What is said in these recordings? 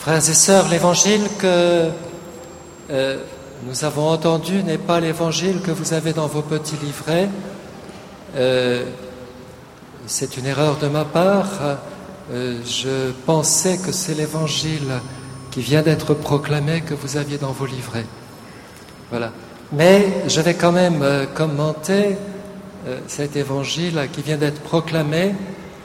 Frères et sœurs, l'évangile que nous avons entendu n'est pas l'évangile que vous avez dans vos petits livrets. C'est une erreur de ma part. Je pensais que c'est l'évangile qui vient d'être proclamé que vous aviez dans vos livrets. Voilà. Mais je vais quand même commenter cet évangile qui vient d'être proclamé,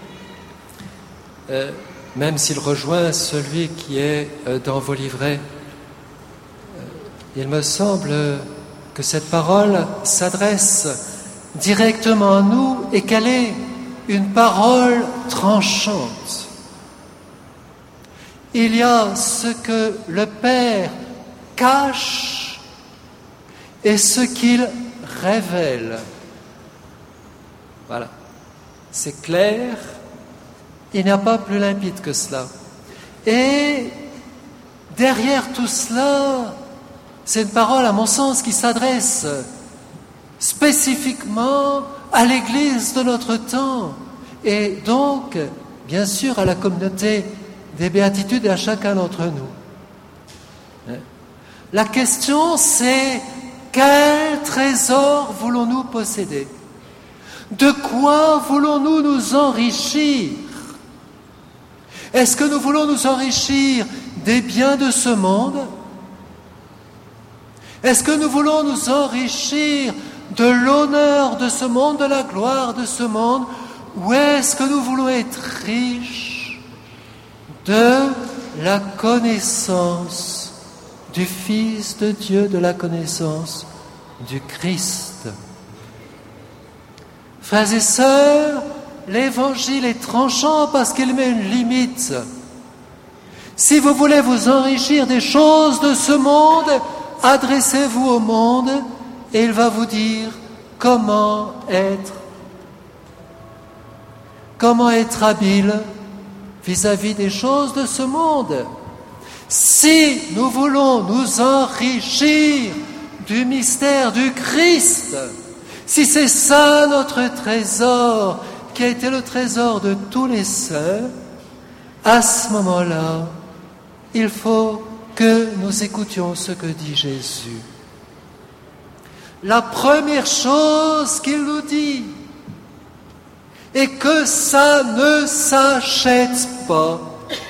même s'il rejoint celui qui est dans vos livrets. Il me semble que cette parole s'adresse directement à nous et qu'elle est une parole tranchante. Il y a ce que le Père cache et ce qu'il révèle. Voilà, c'est clair, il n'y a pas plus limpide que cela. Et derrière tout cela, c'est une parole, à mon sens, qui s'adresse spécifiquement à l'Église de notre temps et donc, bien sûr, à la communauté des béatitudes et à chacun d'entre nous. La question, c'est quel trésor voulons-nous posséder? De quoi voulons-nous nous enrichir? Est-ce que nous voulons nous enrichir des biens de ce monde? Est-ce que nous voulons nous enrichir de l'honneur de ce monde, de la gloire de ce monde? Ou est-ce que nous voulons être riches de la connaissance du Fils de Dieu, de la connaissance du Christ? Frères et sœurs, l'Évangile est tranchant parce qu'il met une limite. Si vous voulez vous enrichir des choses de ce monde, adressez-vous au monde et il va vous dire comment être habile vis-à-vis des choses de ce monde. Si nous voulons nous enrichir du mystère du Christ, si c'est ça notre trésor, qui a été le trésor de tous les saints, à ce moment-là, il faut que nous écoutions ce que dit Jésus. La première chose qu'il nous dit est que ça ne s'achète pas.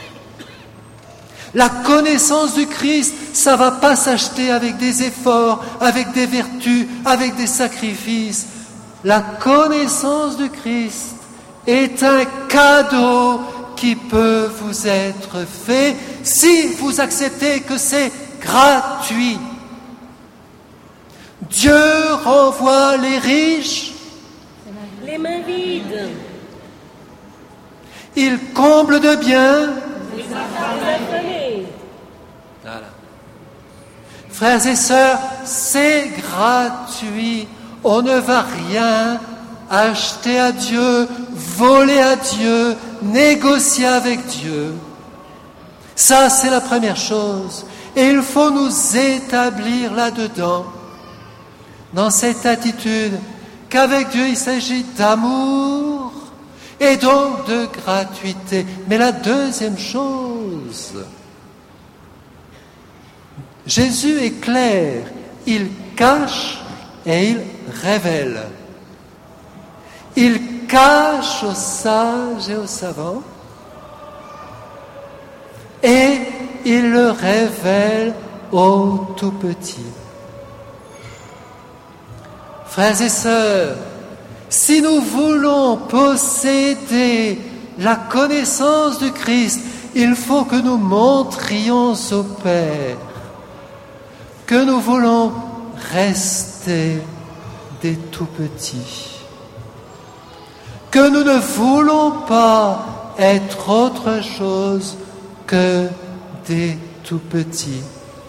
La connaissance du Christ, ça ne va pas s'acheter avec des efforts, avec des vertus, avec des sacrifices. La connaissance du Christ est un cadeau qui peut vous être fait si vous acceptez que c'est gratuit. Dieu renvoie les riches les mains vides. Il comble de biens Les affamés. Voilà. Frères et sœurs, c'est gratuit. On ne va rien acheter à Dieu, voler à Dieu, négocier avec Dieu. Ça, c'est la première chose. Et il faut nous établir là-dedans, dans cette attitude qu'avec Dieu, il s'agit d'amour et donc de gratuité. Mais la deuxième chose, Jésus est clair, il cache et il révèle. Il cache aux sages et aux savants et il le révèle aux tout petits. Frères et sœurs, si nous voulons posséder la connaissance du Christ, il faut que nous montrions au Père que nous voulons rester des tout-petits, que nous ne voulons pas être autre chose que des tout-petits.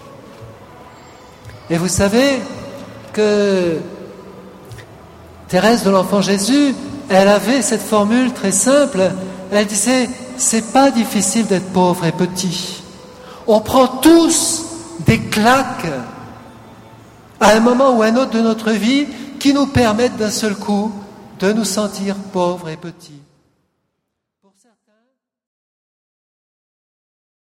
Et vous savez que Thérèse de l'Enfant Jésus, elle avait cette formule très simple. Elle disait, c'est pas difficile d'être pauvre et petit. On prend tous des claques à un moment ou à un autre de notre vie qui nous permettent d'un seul coup de nous sentir pauvres et petits.